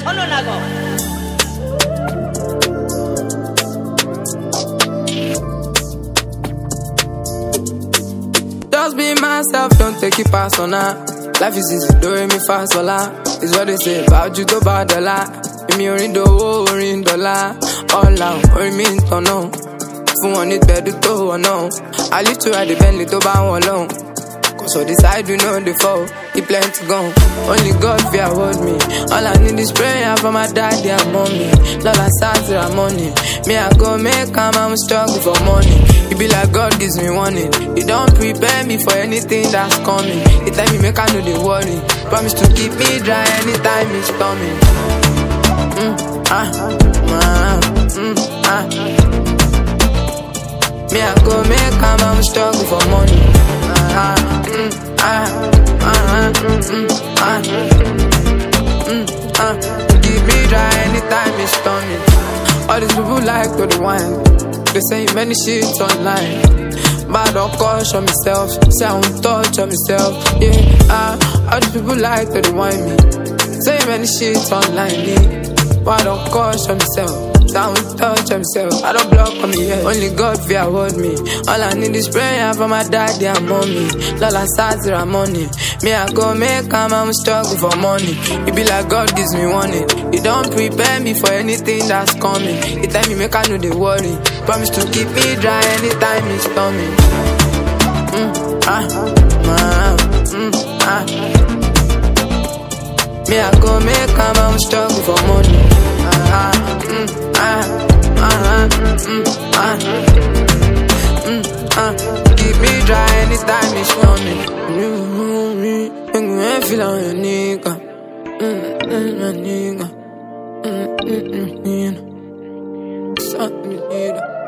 Oh no, nago. Just be myself, don't take it personal. Life is easy, don't make me fast, voila. It's what they say about you, go bad, dollar. Me orin dowo, orin dollar. All out, orin mi ntono. Fún wọn ní gbẹ̀du tó wọ̀ náà. I live to ride the Bentley tó bá wọn lọ́hùn. Cause for the side we know the fall, he plenty gone. Only God fear hold me. All I need is prayer for my daddy and mommy. Lola Sazira money. Me I go make am, I'm struggle for money. It be like God gives me warning. He don't prepare me for anything that's coming. He tell me make I know the worry. Promise to keep me dry anytime it's coming. Me I go make am, I'm struggle for money. Keep me dry anytime it's storming. All these people like to the wine. They say many shit online. But I don't caution myself. Say I won't touch on myself. Yeah, all these people like to the wine me. Say many shit online. Yeah. But I don't caution myself. I won't touch myself. I don't block on me yet. Only God fear hold me. All I need is prayer for my daddy and mommy. Lola Sazira money. Me I go make am, I'm struggle for money. It be like God gives me warning. He don't prepare me for anything that's coming. He tell me make I know the worry. Promise to keep me dry anytime it's storming. Me I go make am, I'm struggle for money. Keep me dry anytime it's storming. Make me feel like a nigga. Nigga. Something